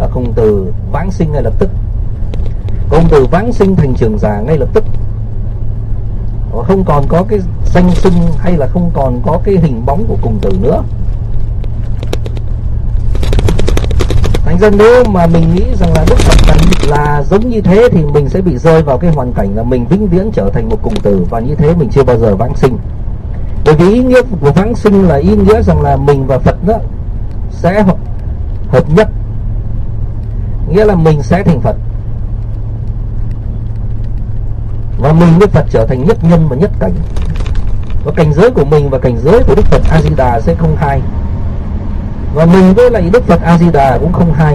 là Khổng Tử vãng sinh ngay lập tức. Khổng Tử vãng sinh thành Trưởng Giả ngay lập tức, không còn có cái danh xưng hay là không còn có cái hình bóng của Khổng Tử nữa. Thành ra nếu mà mình nghĩ rằng là Đức Phật là giống như thế thì mình sẽ bị rơi vào cái hoàn cảnh là mình vĩnh viễn trở thành một Khổng Tử, và như thế mình chưa bao giờ vãng sinh. Bởi vì ý nghĩa của vãng sinh là ý nghĩa rằng là mình và Phật đó sẽ hợp nhất, nghĩa là mình sẽ thành Phật và mình với Phật trở thành nhất nhân và nhất cảnh, và cảnh giới của mình và cảnh giới của Đức Phật A Di Đà sẽ không hai, và mình với lại Đức Phật A Di Đà cũng không hai.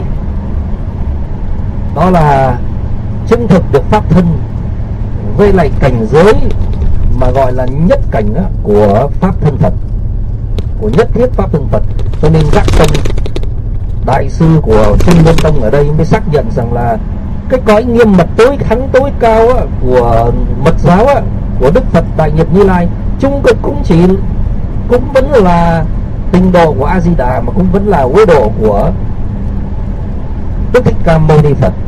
Đó là chứng thực được pháp thân với lại cảnh giới mà gọi là nhất cảnh đó, của pháp thân Phật, của nhất thiết pháp thân Phật. Cho nên Giác Tông, đại sư của Trung Nguyên Tông ở đây mới xác nhận rằng là cái cõi nghiêm mật tối thắng tối cao á, của mật giáo á, của Đức Phật Đại Nhật Như Lai chung cực cũng vẫn là tinh độ của A Di Đà, mà cũng vẫn là quế độ của Đức Thích Ca Mâu Ni Phật.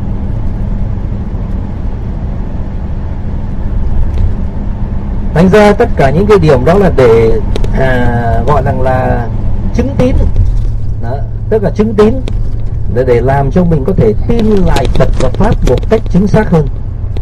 Thành ra tất cả những cái điều đó là để gọi rằng là chứng tín đó, tức là chứng tín để làm cho mình có thể tin lại Phật và Pháp một cách chính xác hơn,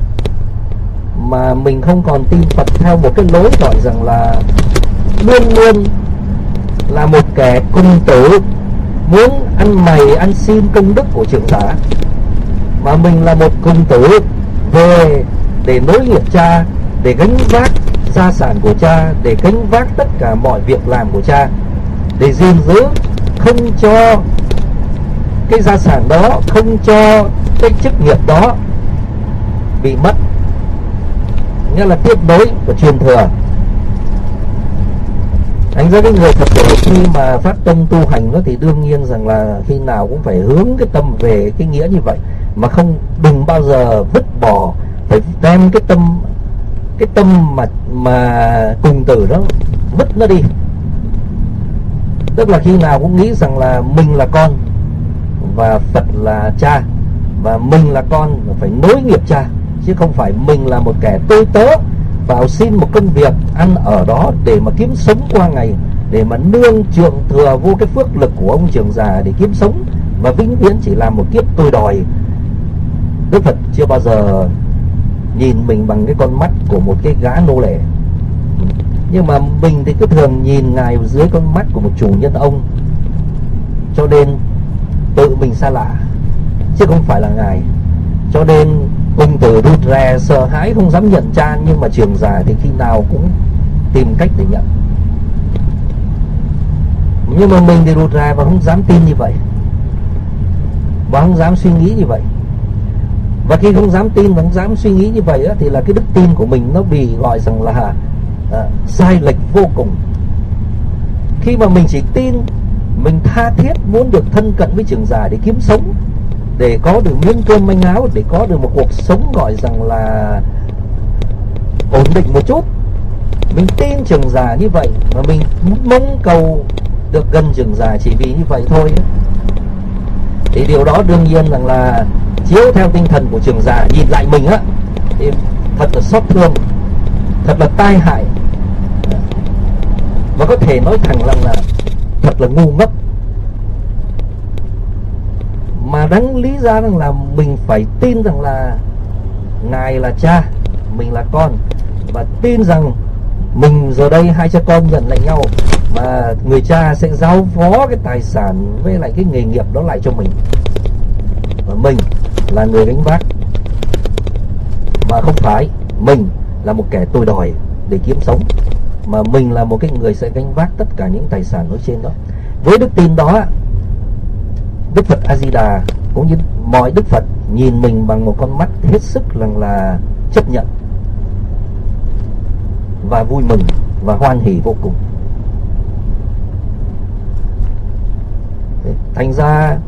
mà mình không còn tin Phật theo một cái lối gọi rằng là luôn luôn là một kẻ cung tử muốn ăn mày ăn xin công đức của trưởng giả, mà mình là một cung tử về để nối nghiệp cha, để gánh vác gia sản của cha, để gánh vác tất cả mọi việc làm của cha, để gìn giữ không cho cái gia sản đó, không cho cái chức nghiệp đó bị mất, nghĩa là tiếp nối và truyền thừa. Thành ra cái người Phật tử khi mà phát tâm tu hành đó thì đương nhiên rằng là khi nào cũng phải hướng cái tâm về cái nghĩa như vậy, mà đừng bao giờ vứt bỏ, phải đem cái tâm mà cùng tử đó vứt nó đi. Tức là khi nào cũng nghĩ rằng là mình là con và Phật là cha, và mình là con phải nối nghiệp cha, chứ không phải mình là một kẻ tôi tớ vào xin một công việc ăn ở đó để mà kiếm sống qua ngày, để mà nương trượng thừa vô cái phước lực của ông trưởng già để kiếm sống, và vĩnh viễn chỉ làm một kiếp tôi đòi. Đức Phật chưa bao giờ nhìn mình bằng cái con mắt của một cái gã nô lệ, nhưng mà mình thì cứ thường nhìn Ngài dưới con mắt của một chủ nhân ông, cho nên tự mình xa lạ chứ không phải là Ngài. Cho nên Khổng Tử rụt rè sợ hãi không dám nhận cha, nhưng mà trưởng giả thì khi nào cũng tìm cách để nhận. Nhưng mà mình thì rụt rè và không dám tin như vậy, và không dám suy nghĩ như vậy. Và khi không dám tin và không dám suy nghĩ như vậy á, thì là cái đức tin của mình nó bị gọi rằng là sai lệch vô cùng. Khi mà mình chỉ tin, mình tha thiết muốn được thân cận với trưởng giả để kiếm sống, để có được miếng cơm manh áo, để có được một cuộc sống gọi rằng là ổn định một chút, mình tin trưởng giả như vậy, mà mình mong cầu được gần trưởng giả chỉ vì như vậy thôi, thì điều đó đương nhiên rằng là chiếu theo tinh thần của trưởng giả nhìn lại mình á, thì thật là xót thương, thật là tai hại, và có thể nói thẳng rằng là thật là ngu ngốc. Mà đáng lý ra rằng là mình phải tin rằng là Ngài là cha, mình là con, và tin rằng mình giờ đây hai cha con nhận lại nhau, mà người cha sẽ giao phó cái tài sản với lại cái nghề nghiệp đó lại cho mình, và mình là người gánh vác, mà không phải mình là một kẻ tôi đòi để kiếm sống, mà mình là một cái người sẽ gánh vác tất cả những tài sản nói trên đó. Với đức tin đó, Đức Phật A Di Đà cũng như mọi Đức Phật nhìn mình bằng một con mắt hết sức là chấp nhận và vui mừng và hoan hỷ vô cùng. Thành ra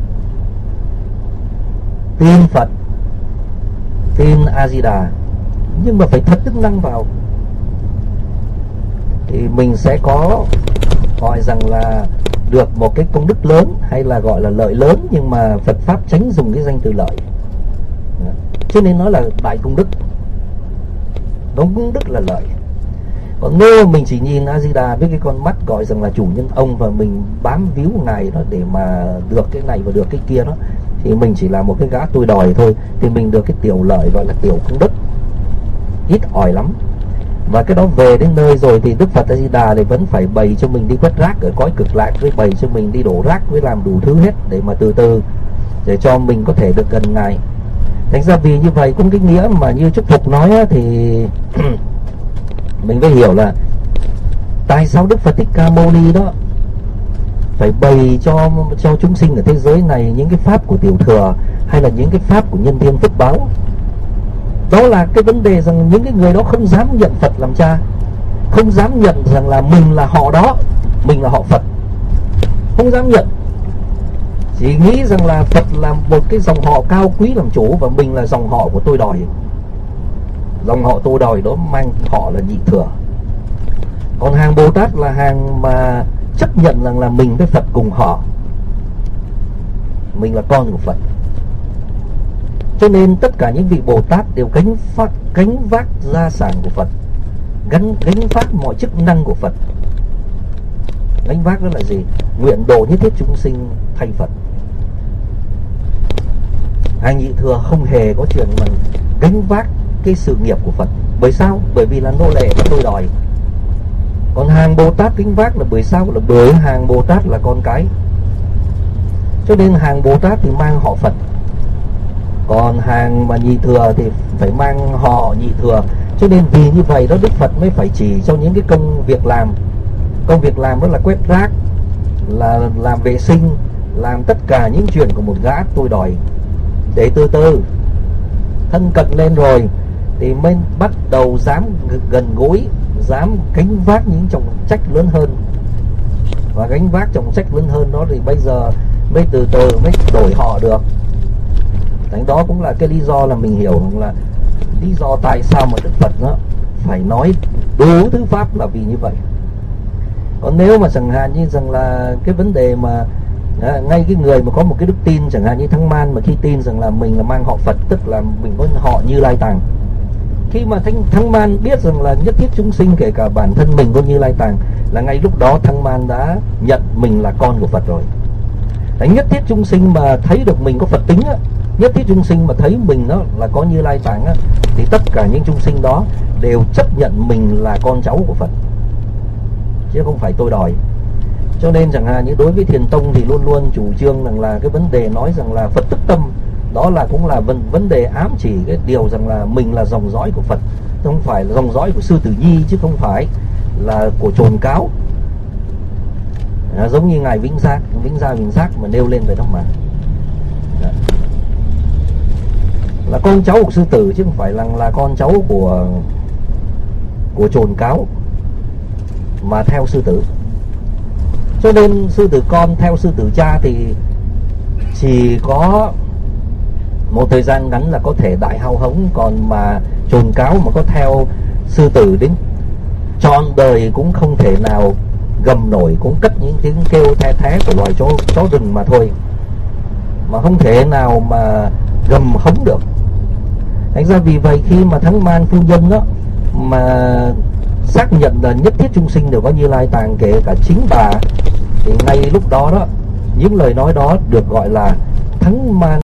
tin Phật, tin A Di Đà, nhưng mà phải thật đức năng vào, thì mình sẽ có gọi rằng là được một cái công đức lớn hay là gọi là lợi lớn, nhưng mà Phật pháp tránh dùng cái danh từ lợi, cho nên nó là đại công đức. Đống công đức là lợi. Còn nếu mình chỉ nhìn A Di Đà với cái con mắt gọi rằng là chủ nhân ông, và mình bám víu ngài đó để mà được cái này và được cái kia đó, thì mình chỉ là một cái gã tôi đòi thôi, thì mình được cái tiểu lợi gọi là tiểu công đức, ít ỏi lắm. Và cái đó về đến nơi rồi thì Đức Phật A Di Đà thì vẫn phải bày cho mình đi quét rác ở cõi cực lạc, với bày cho mình đi đổ rác, với làm đủ thứ hết để mà từ từ để cho mình có thể được gần ngài. Thành ra vì như vậy cũng cái nghĩa mà như Trúc Thục nói á, thì mình phải hiểu là tại sao Đức Phật Thích Ca Mâu Ni đó phải bày cho chúng sinh ở thế giới này những cái pháp của tiểu thừa, hay là những cái pháp của nhân thiên phước báo. Đó là cái vấn đề rằng những cái người đó không dám nhận Phật làm cha, không dám nhận rằng là mình là họ đó, mình là họ Phật, không dám nhận. Chỉ nghĩ rằng là Phật là một cái dòng họ cao quý làm chủ, và mình là dòng họ của tôi đòi. Dòng họ tôi đòi đó mang họ là nhị thừa. Còn hàng Bồ Tát là hàng mà chấp nhận rằng là mình với Phật cùng họ, mình là con của Phật. Cho nên tất cả những vị Bồ Tát đều gánh vác gia sản của Phật, gánh vác mọi chức năng của Phật. Gánh vác đó là gì? Nguyện độ nhất thiết chúng sinh thay Phật. Hàng nhị thừa không hề có chuyện mà gánh vác cái sự nghiệp của Phật. Bởi sao? Bởi vì là nô lệ và tôi đòi. Còn hàng Bồ Tát gánh vác là bởi sao? Là bởi hàng Bồ Tát là con cái. Cho nên hàng Bồ Tát thì mang họ Phật, còn hàng mà nhị thừa thì phải mang họ nhị thừa. Cho nên vì như vậy đó, Đức Phật mới phải chỉ cho những cái công việc làm. Công việc làm đó là quét rác, là làm vệ sinh, làm tất cả những chuyện của một gã tôi đòi. Để từ từ thân cận lên rồi thì mới bắt đầu dám gần gũi, dám gánh vác những trọng trách lớn hơn. Và gánh vác trọng trách lớn hơn đó thì bây giờ mới từ từ mới đổi họ được. Thành đó cũng là cái lý do là mình hiểu là lý do tại sao mà Đức Phật nó phải nói đủ thứ pháp là vì như vậy. Còn nếu mà chẳng hạn như rằng là cái vấn đề mà ngay cái người mà có một cái đức tin, chẳng hạn như Thắng Man mà khi tin rằng là mình là mang họ Phật, tức là mình có họ Như Lai Tạng. Khi mà Thắng Man biết rằng là nhất thiết chúng sinh kể cả bản thân mình có Như Lai Tạng, là ngay lúc đó Thắng Man đã nhận mình là con của Phật rồi. Đấy, nhất thiết chúng sinh mà thấy được mình có Phật tính á, nhất thiết chúng sinh mà thấy mình đó là có Như Lai Tạng á, thì tất cả những chúng sinh đó đều chấp nhận mình là con cháu của Phật, chứ không phải tôi đòi. Cho nên chẳng hạn như đối với Thiền Tông thì luôn luôn chủ trương rằng là cái vấn đề nói rằng là Phật tức tâm, đó là cũng là vấn đề ám chỉ cái điều rằng là mình là dòng dõi của Phật, không phải là dòng dõi của Sư Tử Nhi, chứ không phải là của Trồn Cáo. Giống như ngài Vĩnh Giác mà nêu lên về đó mà. Là con cháu của sư tử, chứ không phải là con cháu của Trồn Cáo mà theo sư tử. Cho nên sư tử con theo sư tử cha thì chỉ có một thời gian ngắn là có thể đại hao hống. Còn mà Trồn Cáo mà có theo sư tử đến trọn đời cũng không thể nào gầm nổi, cũng cất những tiếng kêu the thé của loài chó rừng mà thôi, mà không thể nào mà gầm hống được. Thành ra vì vậy khi mà Thắng Man phu nhân đó mà xác nhận là nhất thiết chúng sinh đều có Như Lai Tạng, kể cả chính bà, thì ngay lúc đó đó những lời nói đó được gọi là Thắng Man